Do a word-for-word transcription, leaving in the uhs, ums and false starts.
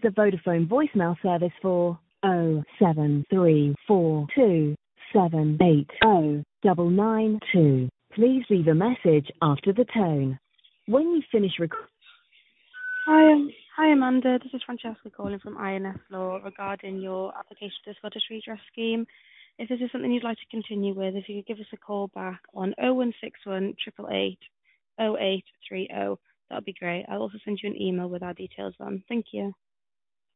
the Vodafone voicemail service for oh seven three four two seven eight oh nine nine two. Please leave a message after the tone. When you finish recording. Hi, um, hi Amanda. This is Francesca calling from I N S Law regarding your application to the Scottish Redress Scheme. If this is something you'd like to continue with, if you could give us a call back on oh one six one, eight eight eight, oh eight three oh, that would be great. I'll also send you an email with our details on. Thank you.